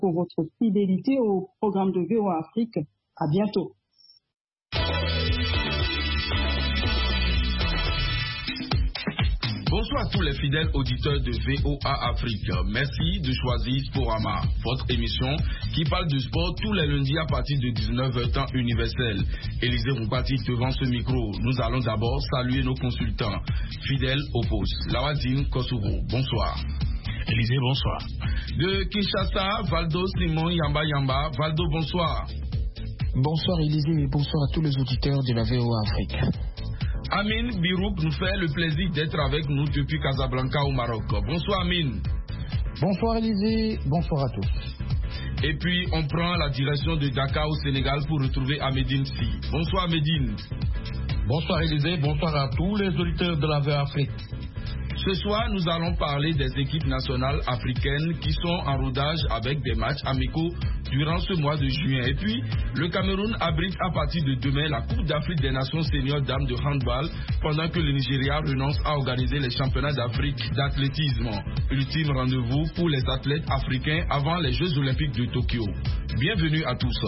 pour votre fidélité au programme de VOA Afrique. À bientôt. Bonsoir à tous les fidèles auditeurs de VOA Afrique. Merci de choisir Sporama, votre émission qui parle de sport tous les lundis à partir de 19h temps universel. Élisée Roubati devant ce micro. Nous allons d'abord saluer nos consultants fidèles au poste. Lawadine Kossouro, bonsoir. Élisée, bonsoir. De Kinshasa, Valdo Simon Yamba Yamba. Valdo, bonsoir. Bonsoir Élisée et bonsoir à tous les auditeurs de la VOA Afrique. Amin Birouk nous fait le plaisir d'être avec nous depuis Casablanca au Maroc. Bonsoir Amin. Bonsoir Élisée, bonsoir à tous. Et puis on prend la direction de Dakar au Sénégal pour retrouver Amédine Si. Bonsoir Amédine. Bonsoir Élisée, bonsoir à tous les auditeurs de la VOA Afrique. Ce soir, nous allons parler des équipes nationales africaines qui sont en rodage avec des matchs amicaux durant ce mois de juin. Et puis, le Cameroun abrite à partir de demain la Coupe d'Afrique des Nations seniors dames de handball pendant que le Nigeria renonce à organiser les championnats d'Afrique d'athlétisme. Ultime rendez-vous pour les athlètes africains avant les Jeux olympiques de Tokyo. Bienvenue à tous.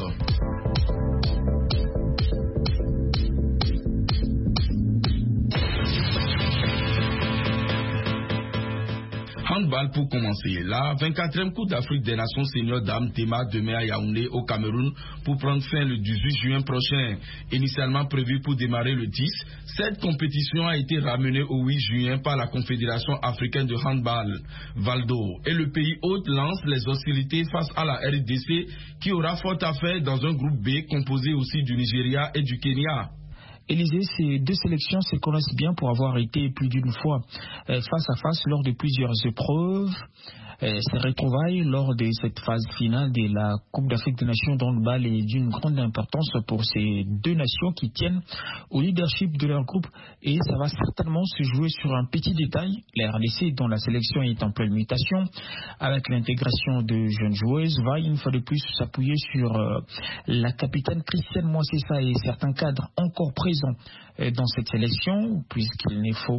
Handball pour commencer. La 24e Coupe d'Afrique des Nations seniors dames démarre demain à Yaoundé au Cameroun pour prendre fin le 18 juin prochain. Initialement prévue pour démarrer le 10, cette compétition a été ramenée au 8 juin par la Confédération africaine de handball. Valdo et le pays hôte lancent les hostilités face à la RDC qui aura fort à faire dans un groupe B composé aussi du Nigeria et du Kenya. Élisée, ces deux sélections se connaissent bien pour avoir été plus d'une fois face à face lors de plusieurs épreuves. Ces retrouvailles lors de cette phase finale de la Coupe d'Afrique des Nations de handball est d'une grande importance pour ces deux nations qui tiennent au leadership de leur groupe et ça va certainement se jouer sur un petit détail. La RDC, dont la sélection est en pleine mutation, avec l'intégration de jeunes joueuses, va une fois de plus s'appuyer sur la capitaine Christiane Moissessa et certains cadres encore présents dans cette sélection, puisqu'il ne faut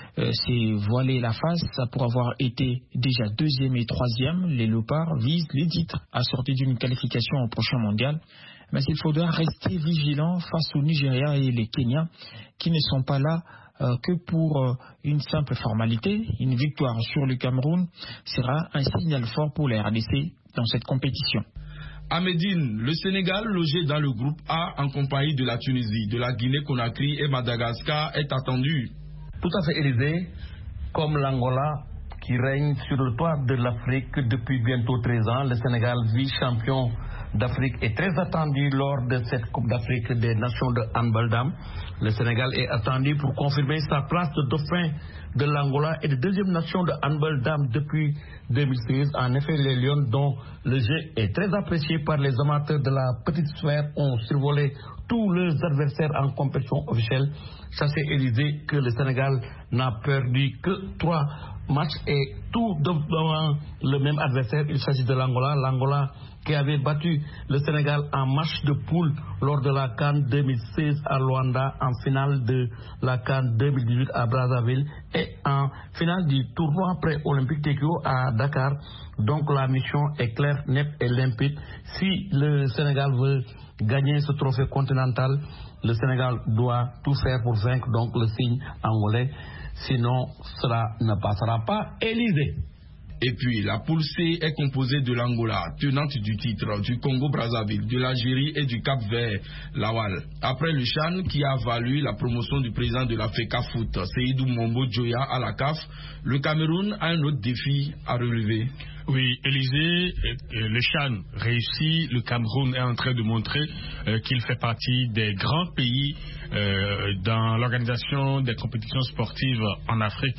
se voiler la face. Pour avoir été déjà deuxième et troisième, les Léopards visent les titres assortis d'une qualification au prochain mondial. Mais il faudra rester vigilant face au Nigeria et les Kenyans qui ne sont pas là que pour une simple formalité. Une victoire sur le Cameroun sera un signal fort pour la RDC dans cette compétition. À Médine, le Sénégal, logé dans le groupe A en compagnie de la Tunisie, de la Guinée-Conakry et Madagascar, est attendu. Tout à fait, Élisée, comme l'Angola qui règne sur le toit de l'Afrique depuis bientôt 13 ans, le Sénégal, vice-champion d'Afrique, est très attendu lors de cette Coupe d'Afrique des Nations de handball dames. Le Sénégal est attendu pour confirmer sa place de dauphin de l'Angola et de deuxième nation de handball dames depuis 2016. En effet, les Lions, dont le jeu est très apprécié par les amateurs de la petite sphère, ont survolé tous leurs adversaires en compétition officielle. Sachez, Élisée, que le Sénégal n'a perdu que 3 matchs et tout devant le même adversaire. Il s'agit de l'Angola. L'Angola qui avait battu le Sénégal en match de poule lors de la CAN 2016 à Luanda, en finale de la CAN 2018 à Brazzaville et en finale du tournoi pré-olympique Tokyo à Dakar. Donc la mission est claire, nette et limpide. Si le Sénégal veut gagner ce trophée continental, le Sénégal doit tout faire pour vaincre donc le signe angolais. Sinon, cela ne passera pas. Élisée. Et puis, la poule C est composée de l'Angola, tenante du titre, du Congo-Brazzaville, de l'Algérie et du Cap-Vert, Lawal. Après le CHAN qui a valu la promotion du président de la FECA Foot, Seydou Mombo Djoya à la CAF, le Cameroun a un autre défi à relever. Oui, Élisée, le CHAN réussit, le Cameroun est en train de montrer qu'il fait partie des grands pays dans l'organisation des compétitions sportives en Afrique.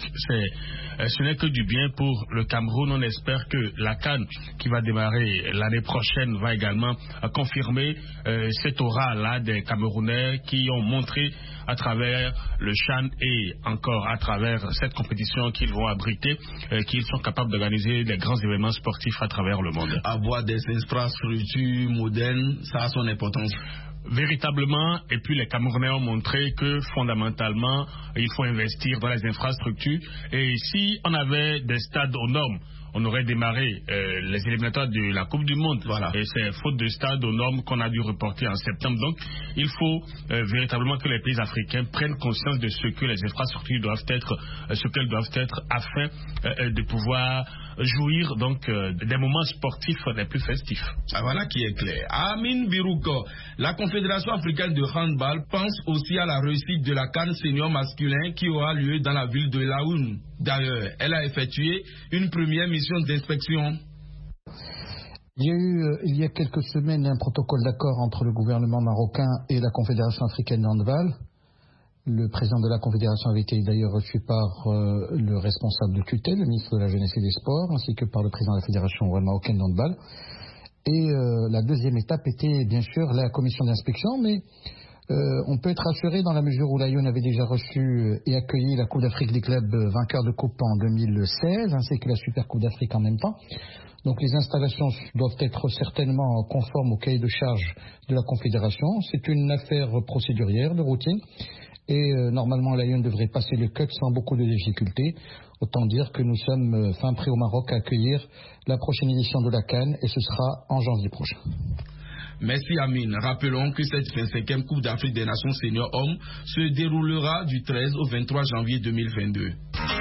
Ce n'est que du bien pour le Cameroun. On espère que la CAN qui va démarrer l'année prochaine va également confirmer cette aura-là des Camerounais qui ont montré à travers le CHAN et encore à travers cette compétition qu'ils vont abriter, qu'ils sont capables d'organiser des grands événements sportifs à travers le monde. Avoir des infrastructures modernes, ça a son importance. Véritablement, et puis les Camerounais ont montré que fondamentalement, il faut investir dans les infrastructures. Et si on avait des stades aux normes, on aurait démarré les éliminatoires de la Coupe du Monde. Voilà. Et c'est faute de stade aux normes qu'on a dû reporter en septembre. Donc, il faut véritablement que les pays africains prennent conscience de ce que les infrastructures doivent être, ce qu'elles doivent être, afin de pouvoir jouir donc des moments sportifs les plus festifs. Voilà qui est clair. Amin Birouko, la Confédération africaine de handball pense aussi à la réussite de la CAN senior masculin qui aura lieu dans la ville de Laoune. D'ailleurs, elle a effectué une première mission d'inspection. Il y a eu, il y a quelques semaines, un protocole d'accord entre le gouvernement marocain et la Confédération africaine de handball. Le président de la Confédération avait été d'ailleurs reçu par le responsable de tutelle, le ministre de la Jeunesse et des Sports, ainsi que par le président de la Fédération marocaine de handball. Et la deuxième étape était bien sûr la commission d'inspection, mais on peut être rassuré dans la mesure où l'Aïon avait déjà reçu et accueilli la Coupe d'Afrique des clubs vainqueurs de Coupe en 2016, ainsi que la Super Coupe d'Afrique en même temps. Donc les installations doivent être certainement conformes au cahier de charge de la Confédération. C'est une affaire procédurière de routine. Et normalement, l'Aïon devrait passer le cut sans beaucoup de difficultés. Autant dire que nous sommes fin prêts au Maroc à accueillir la prochaine édition de la CAN et ce sera en janvier prochain. Merci Amine. Rappelons que cette 25e Coupe d'Afrique des Nations Seniors Hommes se déroulera du 13 au 23 janvier 2022.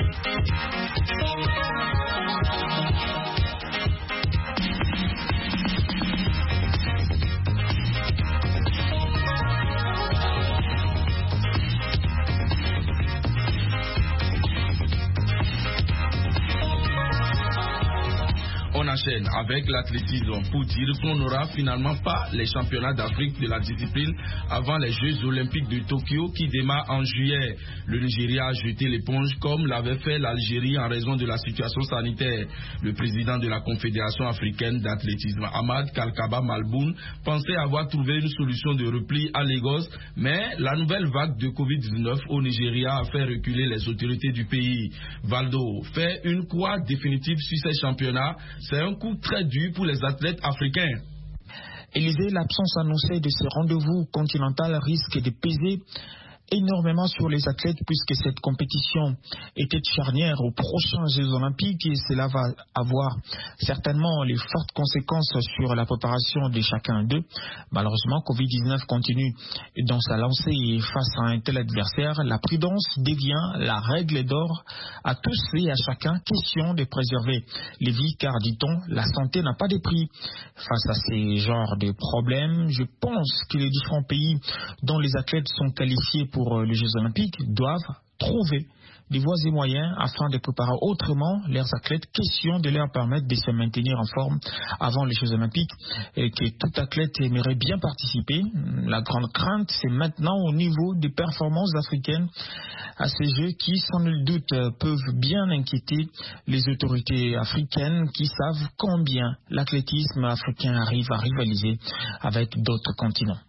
On enchaîne avec l'athlétisme pour dire qu'on n'aura finalement pas les championnats d'Afrique de la discipline avant les Jeux Olympiques de Tokyo qui démarrent en juillet. Le Nigeria a jeté l'éponge comme l'avait fait l'Algérie en raison de la situation sanitaire. Le président de la Confédération africaine d'athlétisme, Ahmad Kalkaba Malboun, pensait avoir trouvé une solution de repli à Lagos, mais la nouvelle vague de Covid-19 au Nigeria a fait reculer les autorités du pays. Valdo fait une croix définitive sur ces championnats. C'est un coup très dur pour les athlètes africains. Élisée, l'absence annoncée de ce rendez-vous continental risque de peser énormément sur les athlètes puisque cette compétition était charnière aux prochains Jeux Olympiques et cela va avoir certainement les fortes conséquences sur la préparation de chacun d'eux. Malheureusement, Covid-19 continue dans sa lancée et face à un tel adversaire, la prudence devient la règle d'or à tous et à chacun. Question de préserver les vies car, dit-on, la santé n'a pas de prix. Face à ces genres de problèmes, je pense que les différents pays dont les athlètes sont qualifiés pour les Jeux Olympiques doivent trouver des voies et moyens afin de préparer autrement leurs athlètes. Question de leur permettre de se maintenir en forme avant les Jeux Olympiques et que tout athlète aimerait bien participer. La grande crainte, c'est maintenant au niveau des performances africaines à ces Jeux qui, sans nul doute, peuvent bien inquiéter les autorités africaines qui savent combien l'athlétisme africain arrive à rivaliser avec d'autres continents.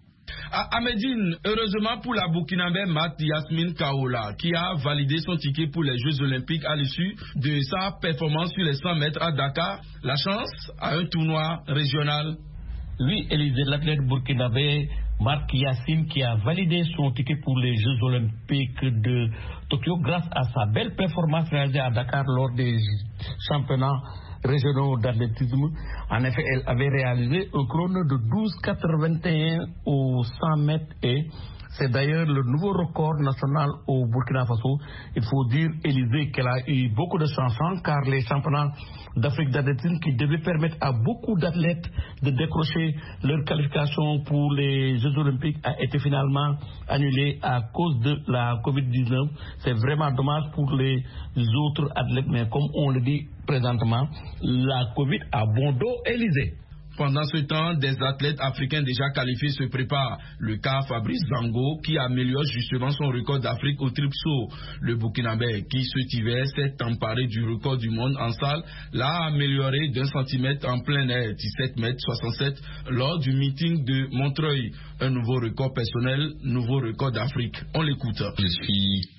À Médine, heureusement pour la Burkinabé Mat Yasmine Kaola, qui a validé son ticket pour les Jeux Olympiques à l'issue de sa performance sur les 100 mètres à Dakar, la chance à un tournoi régional. Oui, Élisée, l'athlète burkinabé Marc Yassine qui a validé son ticket pour les Jeux Olympiques de Tokyo grâce à sa belle performance réalisée à Dakar lors des championnats régionaux d'athlétisme. En effet, elle avait réalisé un chrono de 12,81 aux 100 mètres et c'est d'ailleurs le nouveau record national au Burkina Faso. Il faut dire, Élisée, qu'elle a eu beaucoup de chance car les championnats d'Afrique d'athlétisme qui devaient permettre à beaucoup d'athlètes de décrocher leur qualification pour les Jeux Olympiques a été finalement annulé à cause de la Covid-19. C'est vraiment dommage pour les autres athlètes, mais comme on le dit présentement, la Covid a bon dos, Élisée. Pendant ce temps, des athlètes africains déjà qualifiés se préparent. Le cas Fabrice Zango qui améliore justement son record d'Afrique au triple saut. Le Burkinabé qui cet hiver s'est emparé du record du monde en salle l'a amélioré d'1 centimètre en plein air, 17 mètres 67 lors du meeting de Montreuil. Un nouveau record personnel, nouveau record d'Afrique. On l'écoute. Je suis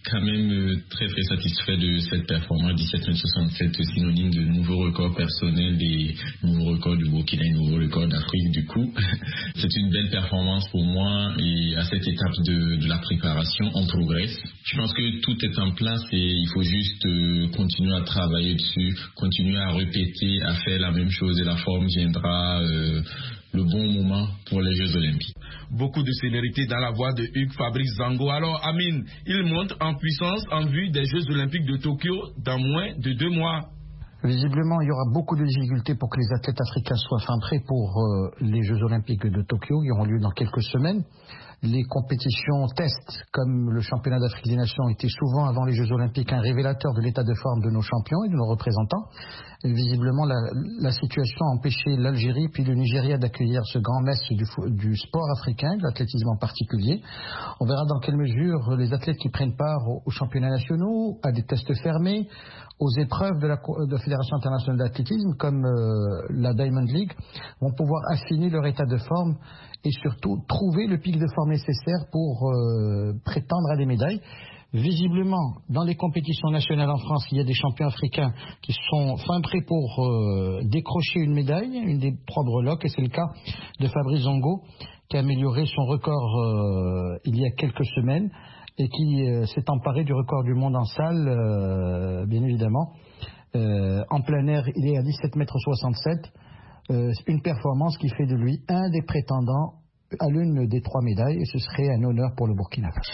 quand même très très satisfait de cette performance. 17,67 m, synonyme de nouveau record personnel, des nouveaux records du Burkina et nouveaux records d'Afrique. Du coup, c'est une belle performance pour moi et à cette étape de la préparation, on progresse. Je pense que tout est en place et il faut juste continuer à travailler dessus, continuer à répéter, à faire la même chose et la forme viendra le bon moment pour les Jeux Olympiques. Beaucoup de célérité dans la voix de Hugues Fabrice Zango. Alors Amine, il monte en puissance en vue des Jeux Olympiques de Tokyo dans moins de 2 mois. Visiblement, il y aura beaucoup de difficultés pour que les athlètes africains soient fin prêts pour les Jeux Olympiques de Tokyo, qui auront lieu dans quelques semaines. Les compétitions tests, comme le championnat d'Afrique des Nations, étaient souvent avant les Jeux Olympiques un révélateur de l'état de forme de nos champions et de nos représentants. Et visiblement, la situation a empêché l'Algérie puis le Nigeria d'accueillir ce grand messe du sport africain, de l'athlétisme en particulier. On verra dans quelle mesure les athlètes qui prennent part aux championnats nationaux, à des tests fermés, aux épreuves de la Fédération internationale d'athlétisme comme la Diamond League vont pouvoir affiner leur état de forme et surtout trouver le pic de forme nécessaire pour prétendre à des médailles. Visiblement, dans les compétitions nationales en France, il y a des champions africains qui sont fin prêts pour décrocher une médaille, une des 3 breloques, et c'est le cas de Fabrice Zongo, qui a amélioré son record il y a quelques semaines et qui s'est emparé du record du monde en salle, bien évidemment. En plein air, il est à 17,67 m. Une performance qui fait de lui un des prétendants à l'une des 3 médailles, et ce serait un honneur pour le Burkina Faso.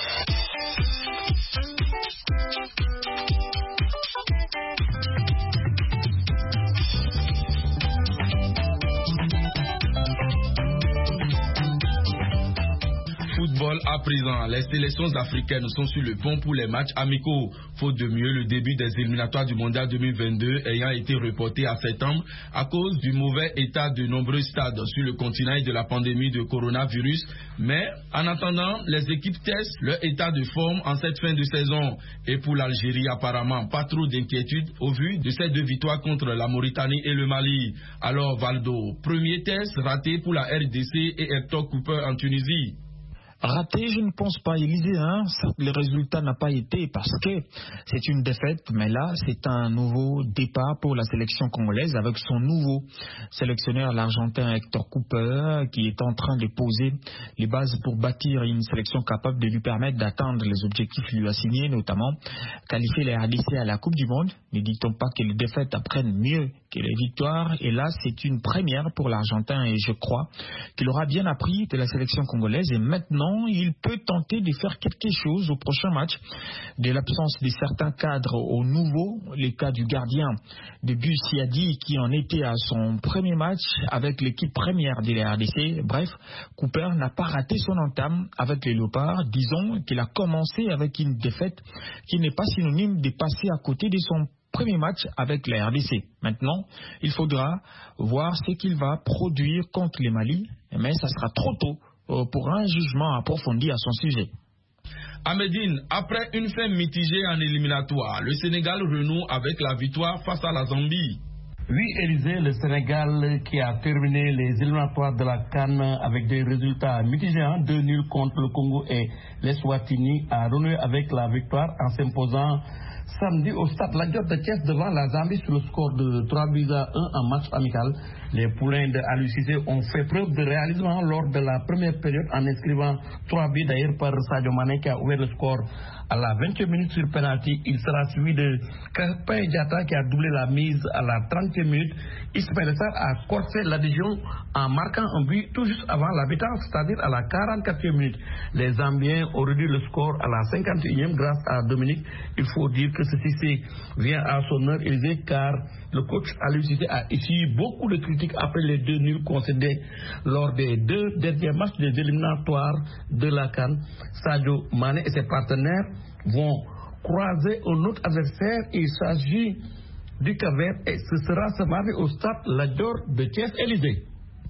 Football à présent, les sélections africaines sont sur le pont pour les matchs amicaux. Faute de mieux, le début des éliminatoires du Mondial 2022 ayant été reporté à septembre à cause du mauvais état de nombreux stades sur le continent et de la pandémie de coronavirus. Mais en attendant, les équipes testent leur état de forme en cette fin de saison. Et pour l'Algérie, apparemment, pas trop d'inquiétude au vu de ces 2 victoires contre la Mauritanie et le Mali. Alors Valdo, premier test raté pour la RDC et Hector Cooper en Tunisie. Raté, je ne pense pas, Élisée. Le résultat n'a pas été parce que c'est une défaite, mais là, c'est un nouveau départ pour la sélection congolaise avec son nouveau sélectionneur, l'Argentin Hector Cooper, qui est en train de poser les bases pour bâtir une sélection capable de lui permettre d'atteindre les objectifs lui assignés, notamment qualifier les RDC à la Coupe du Monde. Ne dit-on pas que les défaites apprennent mieux que les victoires? Et là, c'est une première pour l'Argentin et je crois qu'il aura bien appris de la sélection congolaise et maintenant, il peut tenter de faire quelque chose au prochain match. De l'absence de certains cadres au nouveau, les cas du gardien de but Siadi qui en était à son premier match avec l'équipe première de la RDC. Bref, Cooper n'a pas raté son entame avec les Léopards. Disons qu'il a commencé avec une défaite qui n'est pas synonyme de passer à côté de son premier match avec la RDC. Maintenant, il faudra voir ce qu'il va produire contre les Mali, mais ça sera trop tôt pour un jugement approfondi à son sujet. Ahmedine, après une fin mitigée en éliminatoire, le Sénégal renoue avec la victoire face à la Zambie. Oui, Élisée, le Sénégal qui a terminé les éliminatoires de la CAN avec des résultats mitigés, 2-0 contre le Congo et l'Eswatini, a renoué avec la victoire en s'imposant samedi au stade Lat Dior de Thiès devant la Zambie sur le score de 3-1 en match amical. Les poulains de Aliou Cissé ont fait preuve de réalisme lors de la première période en inscrivant 3 buts d'ailleurs par Sadio Mané qui a ouvert le score à la 20e minute sur penalty. Il sera suivi de Krépin Diatta qui a doublé la mise à la 30e minute. Ismaël Sarr a corsé l'adhésion en marquant un but tout juste avant la mi-temps, c'est-à-dire à la 44e minute. Les Zambiens ont réduit le score à la 51e grâce à Dominique. Il faut dire que ce Cissé vient à son heure, Élisée, car le coach Aliou Cissé a essuyé beaucoup de critiques après les 2 nuls concédés lors des 2 derniers matchs des éliminatoires de la CAN. Sadio Mané et ses partenaires vont croiser un autre adversaire. Il s'agit du Cap-Vert et ce sera ce mardi au stade Lat Dior de Thiès-Élysée.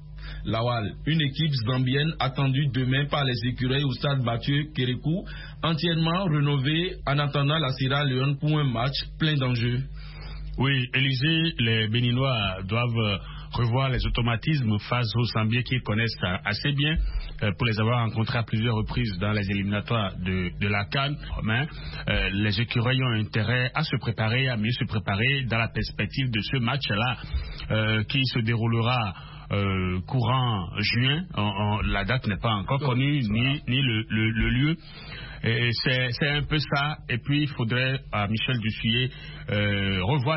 Lawal, une équipe zambienne attendue demain par les écureuils au stade Mathieu Kérékou, entièrement rénovée en attendant la Sierra Leone pour un match plein d'enjeux. Oui, Élysée, les Béninois doivent revoir les automatismes face aux Zambiens qu'ils connaissent assez bien, pour les avoir rencontrés à plusieurs reprises dans les éliminatoires de la CAN. Les écureuils ont intérêt à se préparer, à mieux se préparer dans la perspective de ce match-là qui se déroulera courant juin. La date n'est pas encore connue, ni le lieu. C'est un peu ça. Et puis il faudrait à Michel Dussuyer revoir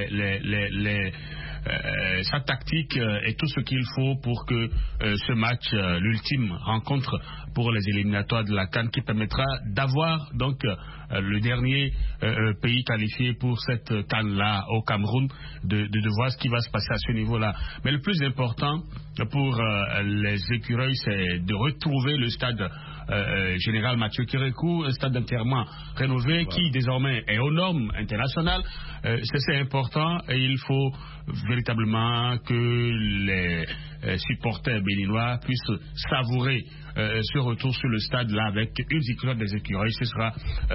sa tactique et tout ce qu'il faut pour que ce match, l'ultime rencontre pour les éliminatoires de la CAN, qui permettra d'avoir donc le dernier pays qualifié pour cette CAN-là au Cameroun, de voir ce qui va se passer à ce niveau-là. Mais le plus important pour les écureuils, c'est de retrouver le stade Général Mathieu Kérékou, un stade d'enterrement rénové qui désormais est aux normes internationales. C'est important et il faut véritablement que les supporters béninois puissent savourer ce retour sur le stade là avec une victoire des écureuils. Ce sera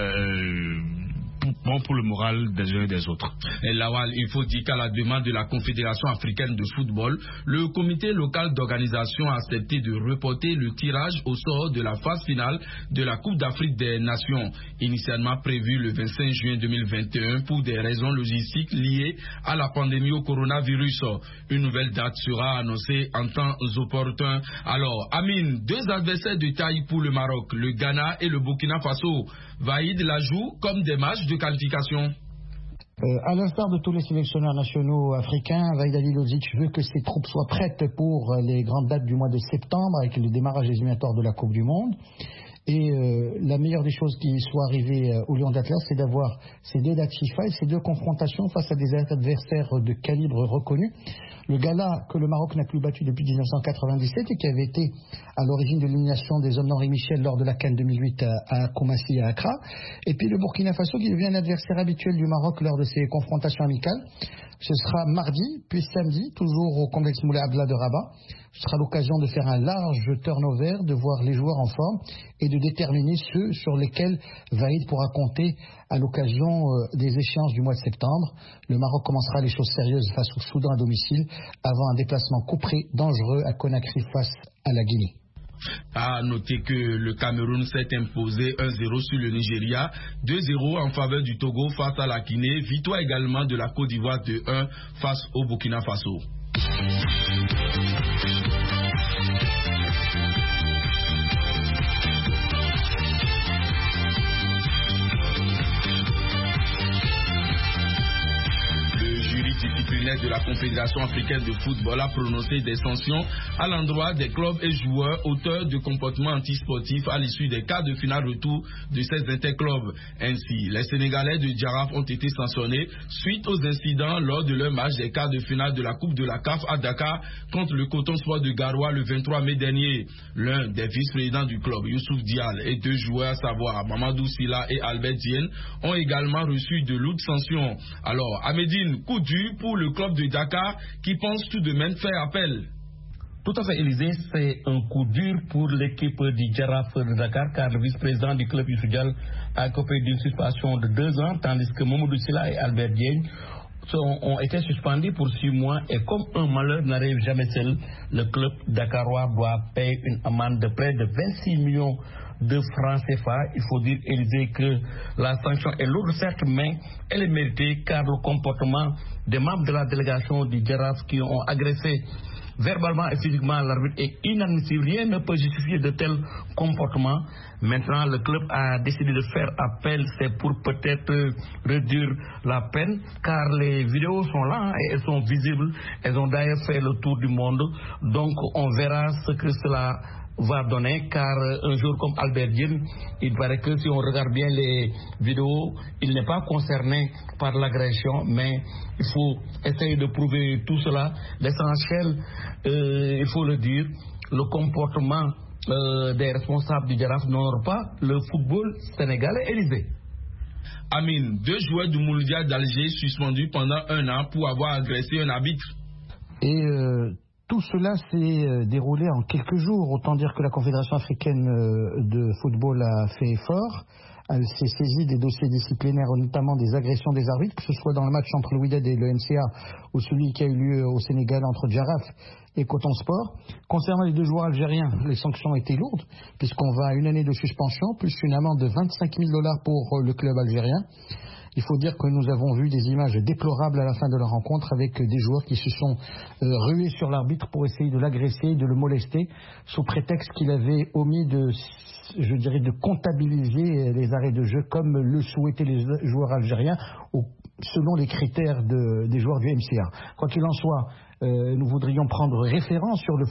bon pour le moral des uns et des autres. Et Lawal, il faut dire qu'à la demande de la Confédération africaine de football, le comité local d'organisation a accepté de reporter le tirage au sort de la phase finale de la Coupe d'Afrique des Nations, initialement prévue le 25 juin 2021 pour des raisons logistiques liées à la pandémie au coronavirus. Une nouvelle date sera annoncée en temps opportun. Alors, Amine, deux adversaires de taille pour le Maroc, le Ghana et le Burkina Faso. Vaïd la joue comme des matchs de qualification. À l'instar de tous les sélectionneurs nationaux africains, Vaïd Halilovic veut que ses troupes soient prêtes pour les grandes dates du mois de septembre avec le démarrage des éliminatoires de la Coupe du Monde. Et la meilleure des choses qui soit arrivée au Lion d'Atlas, c'est d'avoir ces deux dates FIFA et ces deux confrontations face à des adversaires de calibre reconnu. Le Ghana, que le Maroc n'a plus battu depuis 1997 et qui avait été à l'origine de l'élimination des hommes d'Henri Michel lors de la CAN 2008 à Koumassi et à Accra. Et puis le Burkina Faso qui devient l'adversaire habituel du Maroc lors de ses confrontations amicales. Ce sera mardi, puis samedi, toujours au complexe Moulay Abdallah de Rabat. Ce sera l'occasion de faire un large turnover, de voir les joueurs en forme et de déterminer ceux sur lesquels Vaïd pourra compter à l'occasion des échéances du mois de septembre. Le Maroc commencera les choses sérieuses face au Soudan à domicile avant un déplacement couperé dangereux à Conakry face à la Guinée. À noter que le Cameroun s'est imposé 1-0 sur le Nigeria, 2-0 en faveur du Togo face à la Guinée, victoire également de la Côte d'Ivoire 2-1 face au Burkina Faso. Disciplinaire de la Confédération africaine de football a prononcé des sanctions à l'endroit des clubs et joueurs auteurs de comportements antisportifs à l'issue des quarts de finale retour de ces interclubs. Ainsi, les Sénégalais de Djaraf ont été sanctionnés suite aux incidents lors de leur match des quarts de finale de la Coupe de la CAF à Dakar contre le Coton Sport de Garoua le 23 mai dernier. L'un des vice-présidents du club, Youssouf Dial, et deux joueurs, à savoir Mamadou Silla et Albert Diène, ont également reçu de lourdes sanctions. Alors, à Médine, coup dur pour le club de Dakar qui pense tout de même faire appel. Tout à fait, Élisée, c'est un coup dur pour l'équipe du Djaraf de Dakar car le vice-président du club Youssouf Dial a copé d'une suspension de 2 ans tandis que Mamadou Silla et Albert Diène ont été suspendus pour 6 mois et comme un malheur n'arrive jamais seul, le club dakarois doit payer une amende de près de 26 millions de francs CFA. Il faut dire, Élisée, que la sanction est lourde, certes, mais elle est méritée car le comportement des membres de la délégation du Djaraf qui ont agressé verbalement et physiquement l'arbitre est inadmissible. Rien ne peut justifier de tels comportements. Maintenant, le club a décidé de faire appel, c'est pour peut-être réduire la peine, car les vidéos sont là et elles sont visibles. Elles ont d'ailleurs fait le tour du monde. Donc, on verra ce que cela va donner, car un jour comme Albert Diène, il paraît que si on regarde bien les vidéos, il n'est pas concerné par l'agression, mais il faut essayer de prouver tout cela. L'essentiel, il faut le dire, le comportement des responsables du Djaraf n'honore pas le football sénégalais. Élisée. Amine, 2 joueurs du Mondial d'Alger suspendus pendant 1 an pour avoir agressé un arbitre. Et tout cela s'est déroulé en quelques jours. Autant dire que la Confédération africaine de football a fait effort, Elle s'est saisie des dossiers disciplinaires, notamment des agressions des arbitres, que ce soit dans le match entre le Wydad et le MCA ou celui qui a eu lieu au Sénégal entre Djaraf et Coton Sport. Concernant les 2 joueurs algériens, les sanctions ont été lourdes, puisqu'on va à 1 année de suspension, plus une amende de $25 000 pour le club algérien. Il faut dire que nous avons vu des images déplorables à la fin de la rencontre avec des joueurs qui se sont rués sur l'arbitre pour essayer de l'agresser, de le molester, sous prétexte qu'il avait omis de comptabiliser les arrêts de jeu comme le souhaitaient les joueurs algériens selon les critères des joueurs du MCA. Quoi qu'il en soit, nous voudrions prendre référence sur le